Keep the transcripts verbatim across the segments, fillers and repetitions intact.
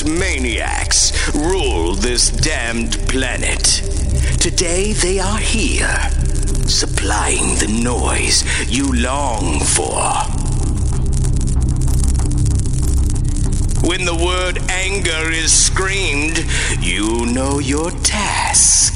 maniacs rule this damned planet. Today they are here, supplying the noise you long for. When the word anger is screamed, you know your task.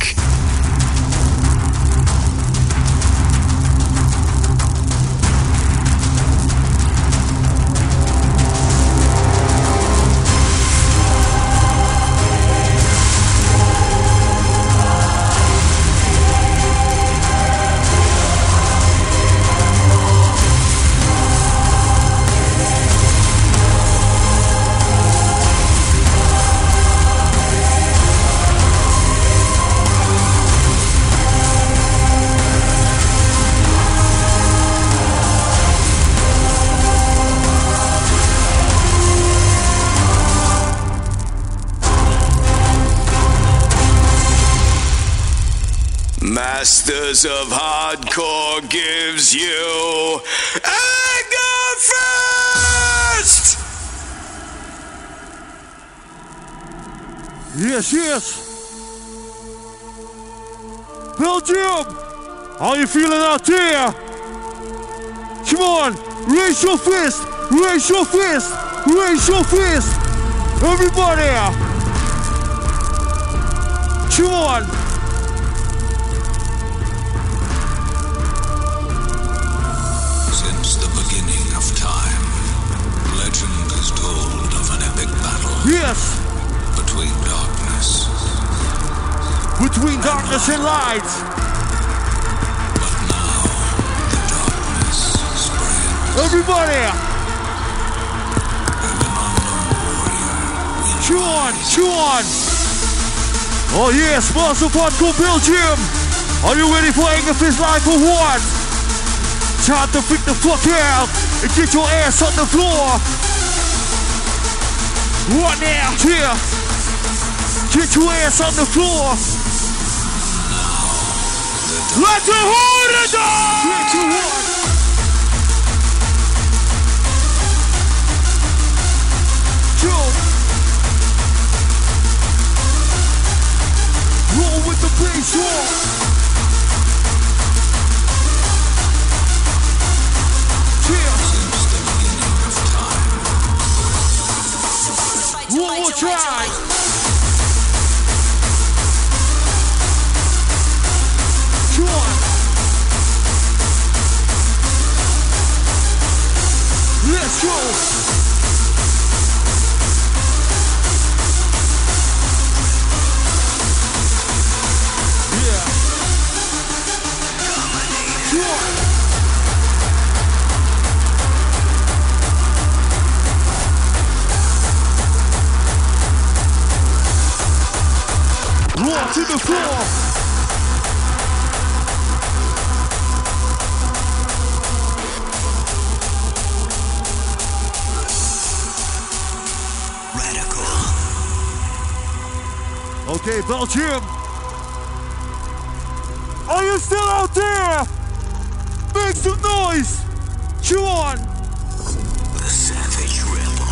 Masters of Hardcore gives you Anger Fist! Yes, yes. Belgium, how you feeling out there? Come on, raise your fist, raise your fist, raise your fist. Everybody. Come on. Yes! Between darkness. Between darkness and light. But now the darkness spreads. Everybody! And an unknown warrior. Chew on, chew on! Oh yeah, sponsor of Hardcore Belgium! Are you ready for Anger Fist Live or what? Time to freak the fuck out and get your ass on the floor! Right now, here. Get your ass on the floor. Let the horn down. Get your horn. Joe. Roll with the bass, roll. One more try. Come on. Let's go. Yeah. Come on. Roar to the floor. Radical. Okay, Belgium. Are you still out there? Make some noise. Chew on. The Savage Rebel.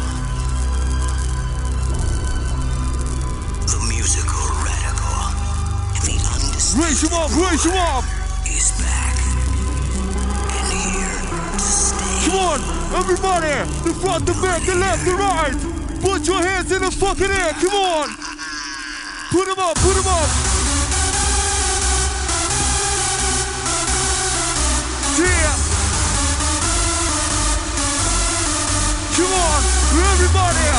Raise him up, raise him up! He's back. And here to stay. Come on, everybody! The front, the back, the left, the right! Put your hands in the fucking air, come on! Put them up, put them up! Yeah! Come on, everybody!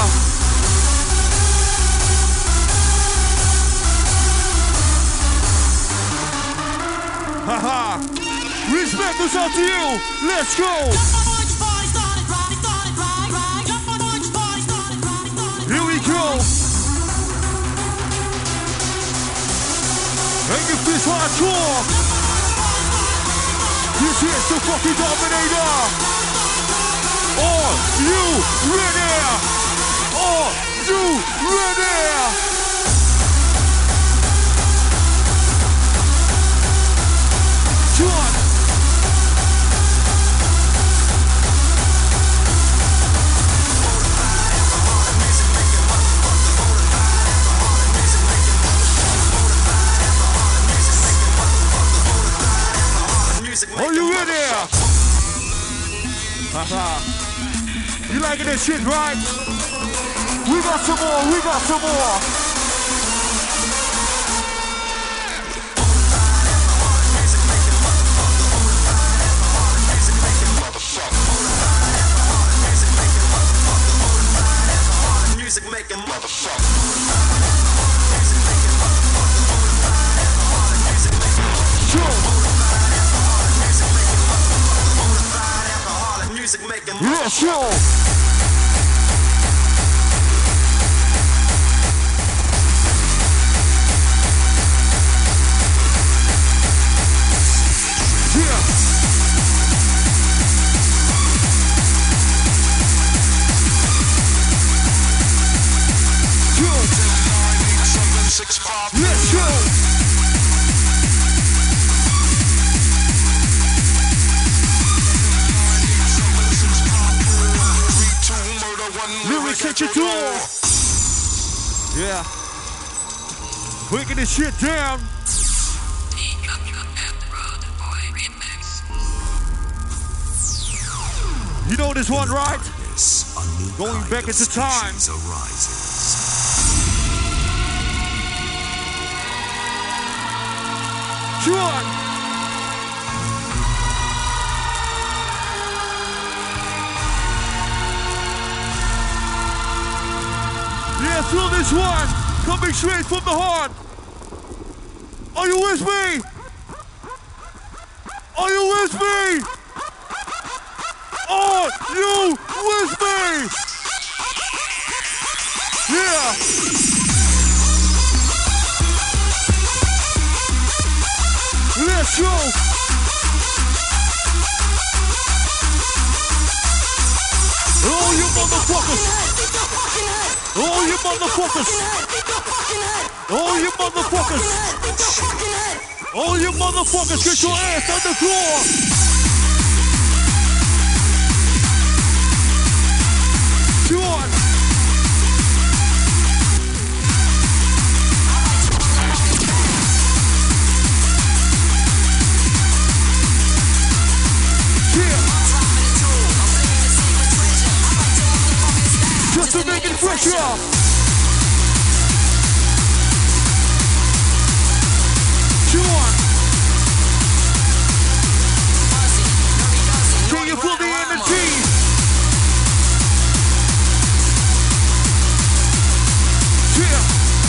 Haha! Respect us out to you! Let's go! Here we go! Anger Fist Hardcore! This is the fucking Dominator! Are you ready? Are you ready? John! You liking this shit, right? We got some more, we got some more. Music making motherfucker. Yeah, sure. Yeah. Sure. Yeah, sure. Lyrics at your door. Yeah. Breaking this shit down. You know this one, right? Going back into time. Sure. Yeah, feel this one coming straight from the heart. Are you with me? Are you with me? Are you with me? Yeah. Let's go. Oh, you motherfuckers. Oh, you motherfuckers! Oh, you motherfuckers! Oh, you motherfuckers! Get your ass on the floor! Sean! Yeah! Just to make it fresher! Can you feel the energy? Yeah.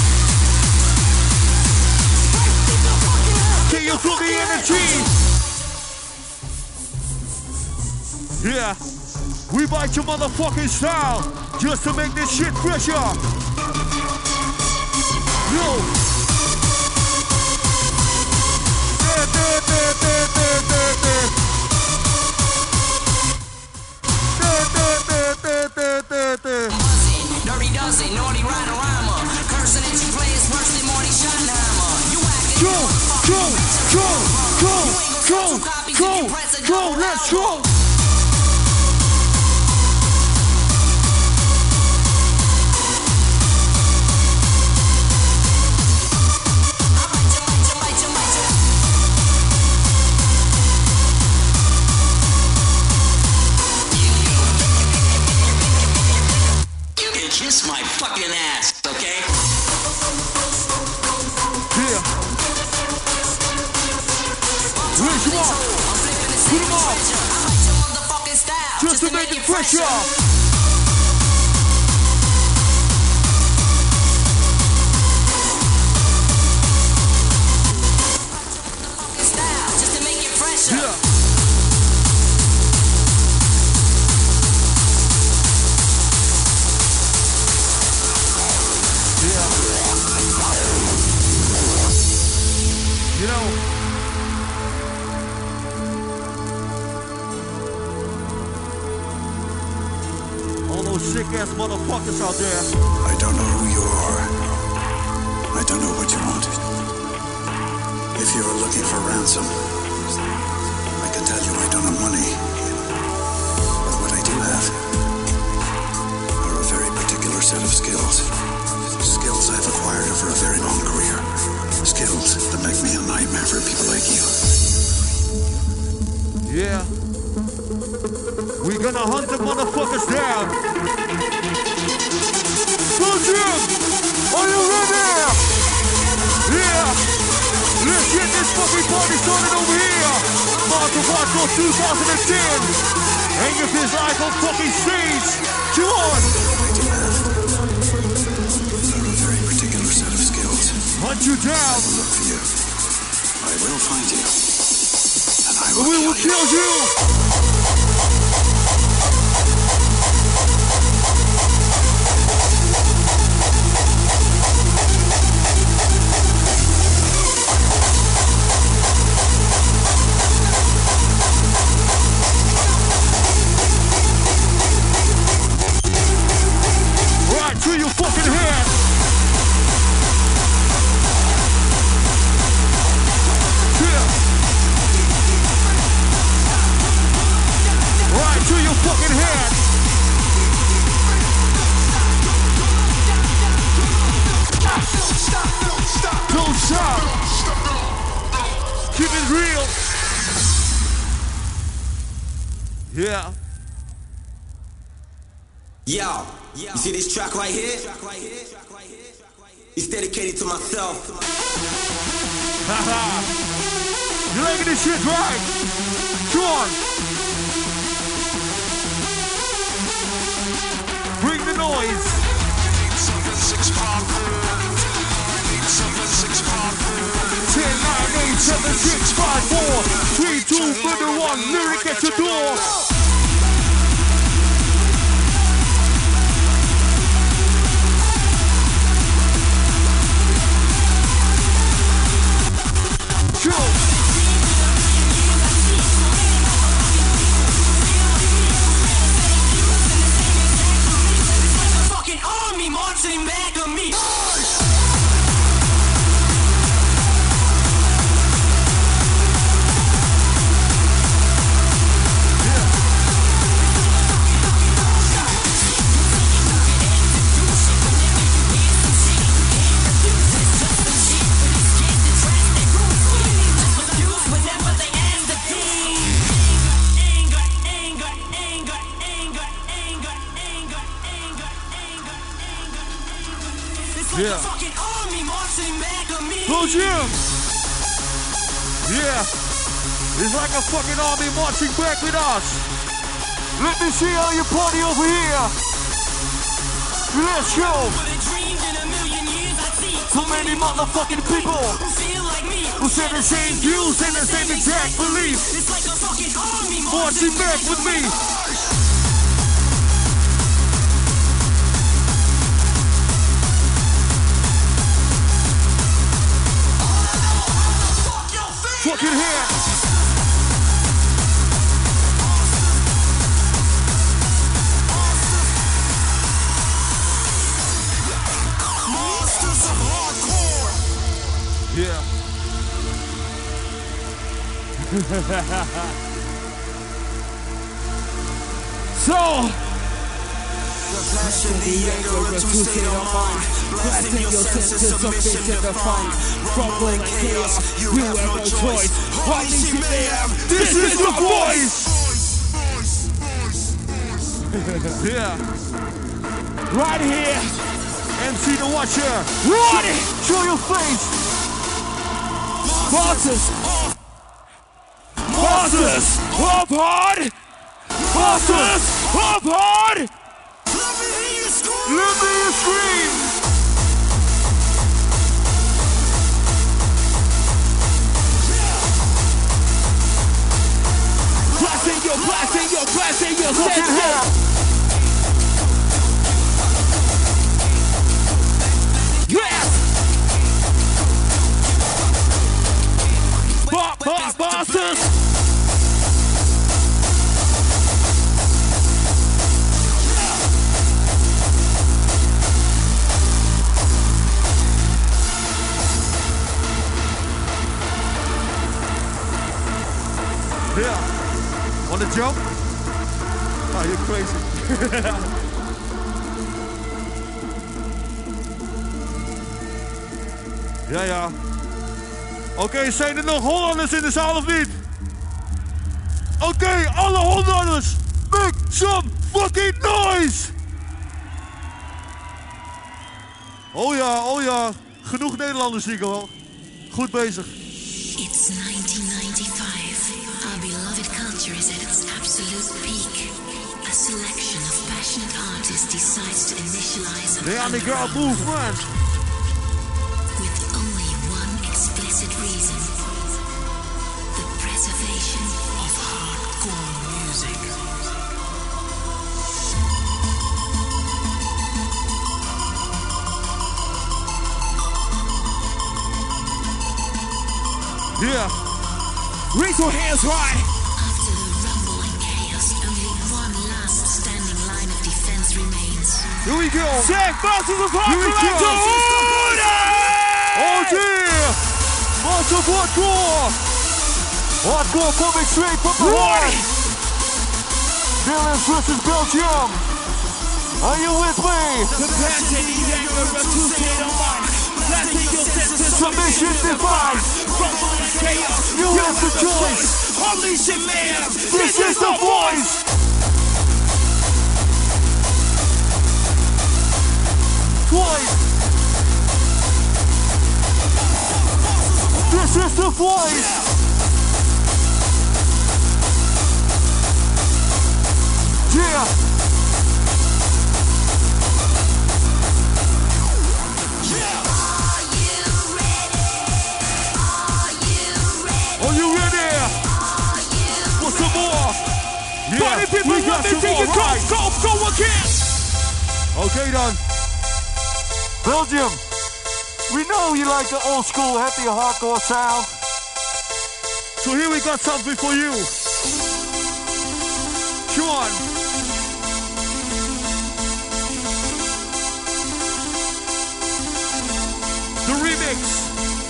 Can you feel the energy? Yeah. We bite your motherfucking style just to make this shit fresher. Yo. Dirty dozen, naughty rhyme rhymer. Cursing at you players worse than Marty Schottenheimer. You acting go, go, go, go, go, go, go, let's go. Kiss my fucking ass, okay? Yeah. Raise them up. Put them up. Just to make it fresher. Yeah. You know, all those sick ass motherfuckers out there. I don't know who you are. I don't know what you want. If you are looking for ransom, I can tell you I don't have money. But what I do have are a very particular set of skills. Skills I've acquired over a very long career. Skills that make me a nightmare for people like you. Yeah. We're gonna hunt Get this fucking party started over here. March of Hardcore twenty ten. Angerfist live on fucking stage. Come on. A very particular set of skills. Hunt you down. I will look for you. I will find you. And I will We will kill you. kill you. To your fucking head. Yeah. Right to your fucking head. Don't stop, don't stop. Don't stop. Keep it real. Yeah. Yo, you see this track right here? It's dedicated to myself. Haha. You're making this shit right. Come on. Bring the noise. ten, nine, eight, seven, six, five, four, three, two, one, lyric at your door. Fucking army marching back on me. Yeah. Fucking army marching back on me. Go Jim! Yeah. It's like a fucking army marching back with us. Let me see how you party over here. Let's go. So many motherfucking people Who feel like me? who share the same views and the same exact beliefs. It's like a fucking army Marching back with me. Fucking hands. Monsters of hardcore. Yeah. So. Passion, the anger, a true state of mind. Blasting your senses of mission defined. Rumble and chaos, you have no choice. Unleash your mayhem, This is the voice! Yeah. Right here. M C the Watcher. Right! Show your face. Bosses. Bosses. Up hard. Bosses. Up hard. Let me hear you scream. Let me hear you scream. Blasting your, blasting your, blasting your Fucking senses. hell. Yes. Bop, bop, bosses. Yeah. Wanna jump? Oh, you're crazy. Ja, ja. Oké, okay, zijn er nog Hollanders in de zaal of niet? Oké, okay, alle Hollanders, make some fucking noise! Oh ja, oh ja. Genoeg Nederlanders zie ik al. Goed bezig. Since nineteen ninety-five, our beloved culture is at its absolute peak. A selection of passionate artists decides to initialize The underground movement. with only one explicit reason: the preservation of hardcore music. Yeah. Raise your hands high. After the rumble and chaos, only one last standing line of defense remains. Here we go. Jack Masters of Here we Hardcore go. Order! Oh yeah. Master of Hardcore. Hardcore coming straight from the heart. Netherlands versus Belgium. Are you with me? The passion, the anger of two state of mind. Blasting your senses, Submission divine. rumble and chaos. You have the choice. Unleash it, man. This is the voice. Voice. This is the voice. Yeah. Are you ready? For some more? Yeah, Party people, we let got me some see more, you go, right? go, go again. Okay then. Belgium, we know you like the old school happy hardcore sound. So here we got something for you. Come on. The remix.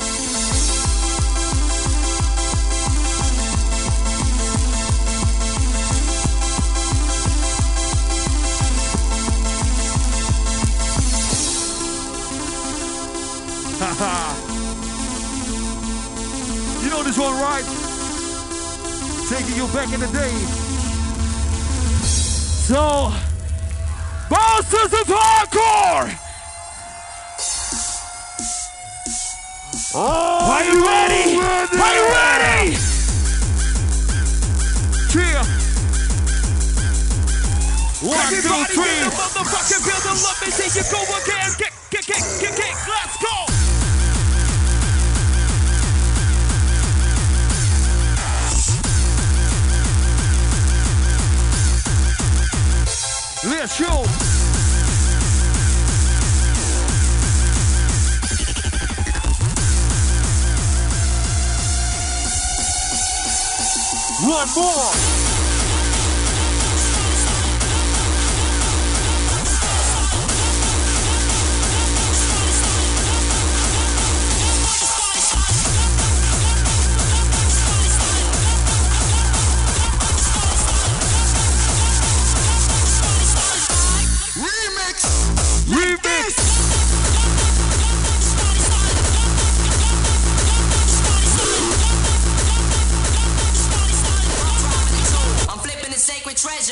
You know this one, right? Taking you back in the day. So, Masters of Hardcore. Oh, Are you ready? Are you ready? Cheer. One, two, Everybody three. in the motherfucking building, let me see you go again. Kick, kick, kick, kick, kick. Let's go. Let's go. One more. Remix. I'm flipping the sacred treasure.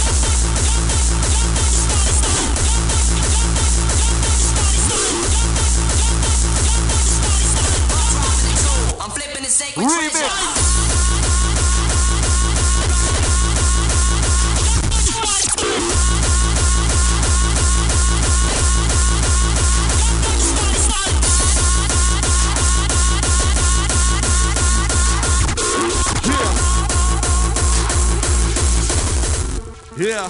I'm flipping the sacred treasure. Yeah.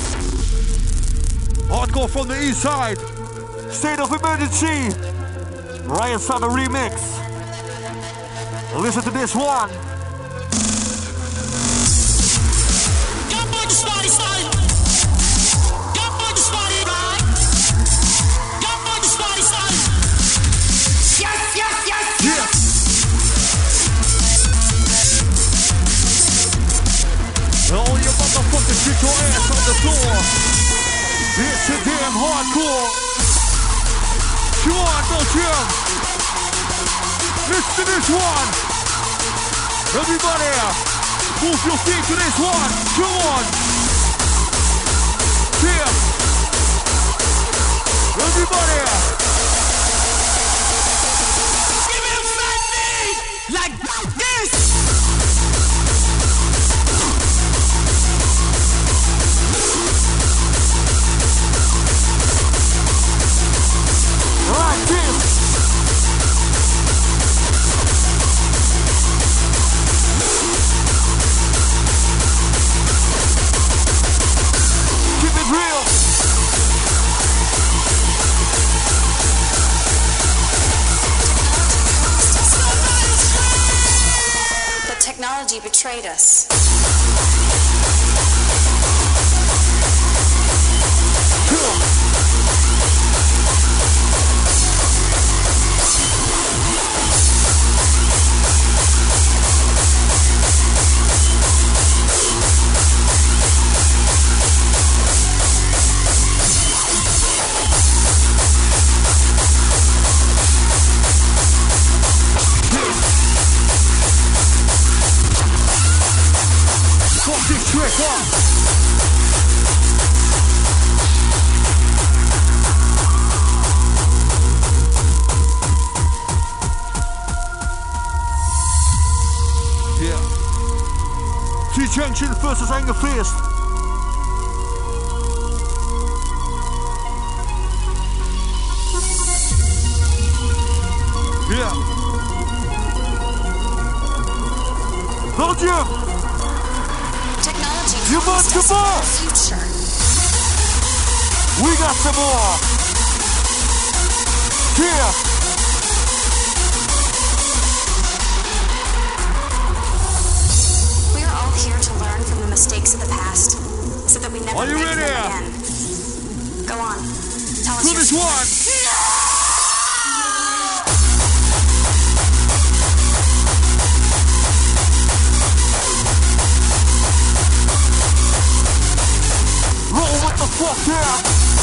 Hardcore from the east side. State of emergency. Ryan Summer remix. Listen to this one. Yeah. All you motherfuckers get your ass on the floor. It's a damn hardcore. Come on, Belgium. Listen to this one. Everybody, move your feet to this one. Come on. Here. Everybody. Give me a fat knee. Like, yeah. betrayed us. Junction versus Anger Fist. Yeah. Belgium. Technology You want some more? Future. We got some more. Yeah. Here to learn from the mistakes of the past, so that we never Are you make ready? them again. Go on, tell us Do your this story. one. Roll with the fuck down.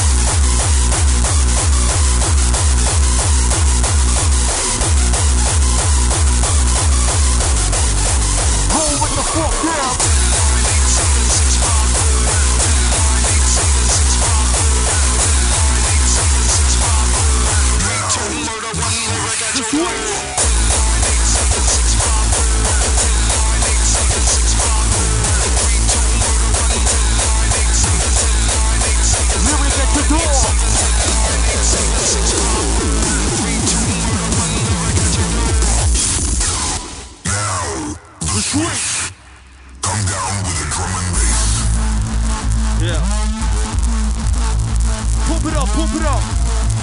Roll with the fuck down. The switch. Lyric at the door. The switch. Come down with a drum and bass. Yeah. Pump it up, pump it up.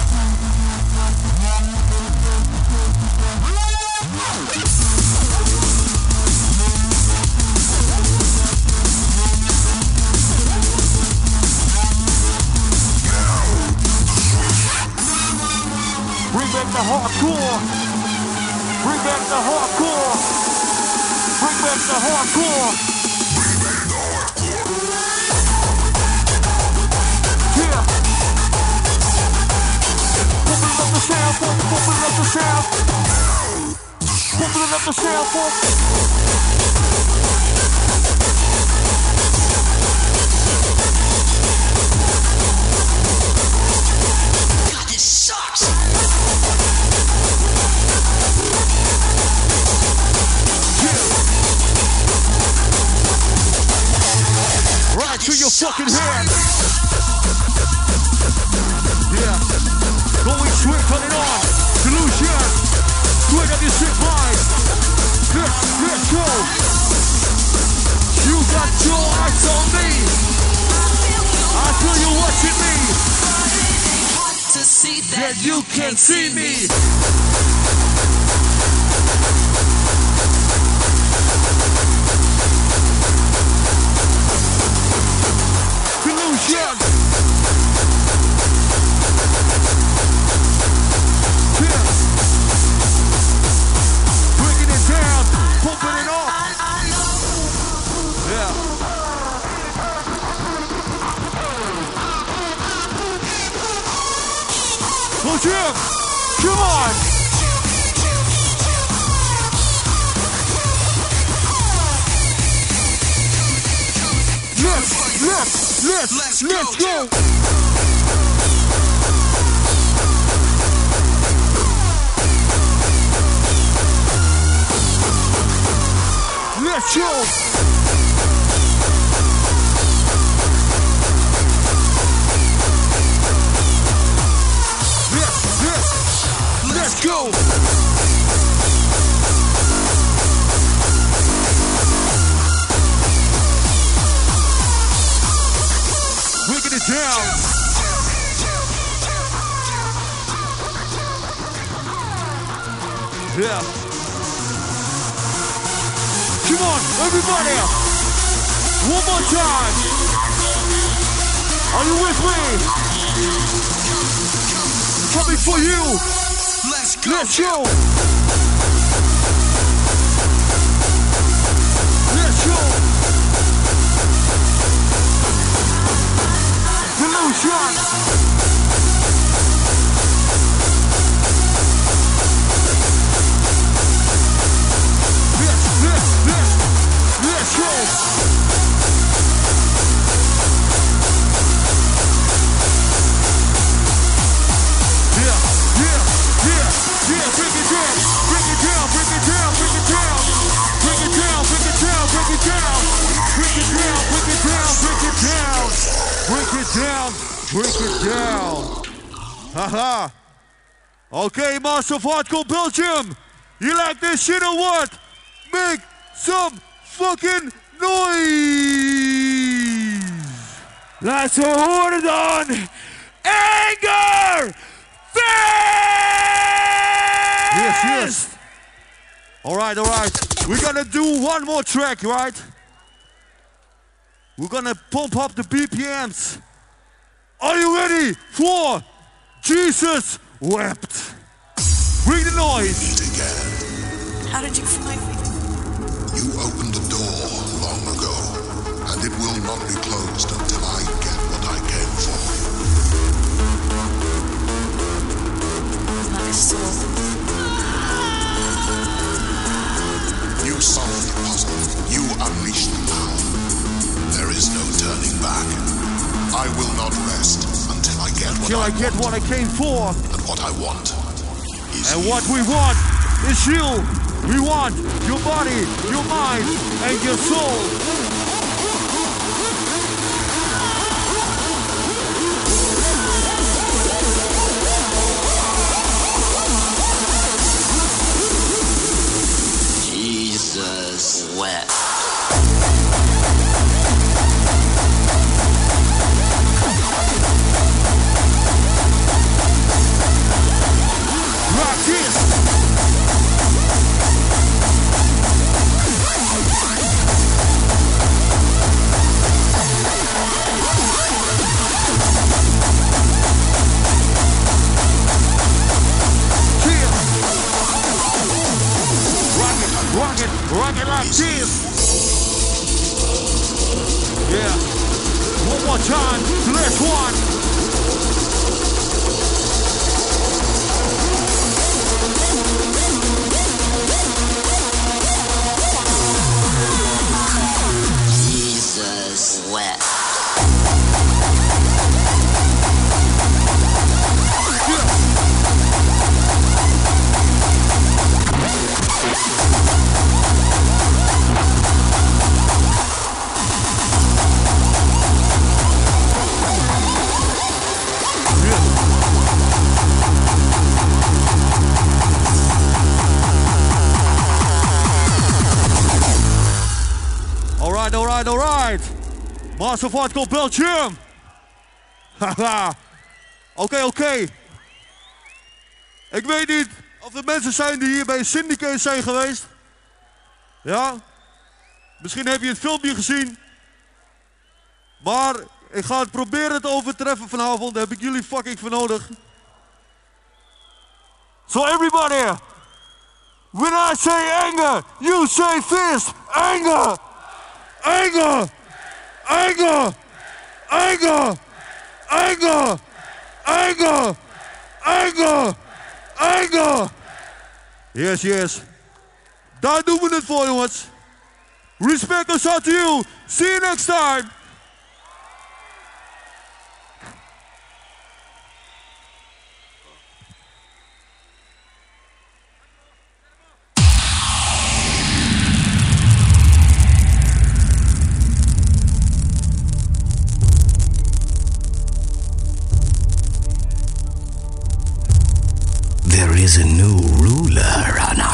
Bring back the hardcore. Bring back the hardcore. Bring back the hardcore. Yeah. Pump it up the sound, pump, pump it up the sound. Pump it up the sound, pump. God, this sucks. Right to your fucking head. Yeah. Going straight, turn it on. Delusion. Straight at your sick mind. Let's, let's go. You got your eyes on me. I feel you watching me. To see That you can see me. Delusion. Yeah. Breaking it down, pumping it up. Yeah. Go Jim, come on. Let's, let's, let's, let's, let's go. Let's go. Let's, let's, let's go. Breaking it down. Yeah. Come on, everybody. One more time. Are you with me? Coming for you. Let's go. Let's go. Let's go. Delusion. Let's, let's, let's, let's go. Yeah, yeah, yeah, yeah, bring it down, bring it down, bring it down, bring it down, bring it down, bring it down, bring it down, bring it down, bring it down, bring it down, break it down, break it down. Haha. Okay, Master of Hardcore Belgium, you like this shit or what? Make some fucking noise. Laat ze horen dan. Anger Fest! Yes, yes. All right, all right. We're gonna do one more track, right? We're gonna pump up the B P Ms. Are you ready for Jesus Wept? Bring the noise. Meet again. How did you find me? You opened the door long ago, and it will not be closed until I get what I came for. My soul. You solved the puzzle. You unleashed the power. There is no turning back. I will not rest until I get what Till I, I get want. what I came for. And what I want is And you. what we want is you. We want your body, your mind, and your soul. Jesus wept. Rock this. Rock it, rock it like this. Yeah. One more time. The last one. Jesus wept. Alright, alright, alright. Master of Hardcore Belgium. Haha. Oké, oké. Ik weet niet of er mensen zijn die hier bij Syndicate zijn geweest. Ja? Misschien heb je het filmpje gezien. Maar ik ga het proberen te overtreffen vanavond. Daar heb ik jullie fucking voor nodig. So everybody, when I say anger, you say fist. Anger! Anger! Anger! Anger! Anger! Anger! Anger! Anger! Yes, yes. Daar doen we het voor, jongens. Respect us out to you. See you next time. There is a new ruler on our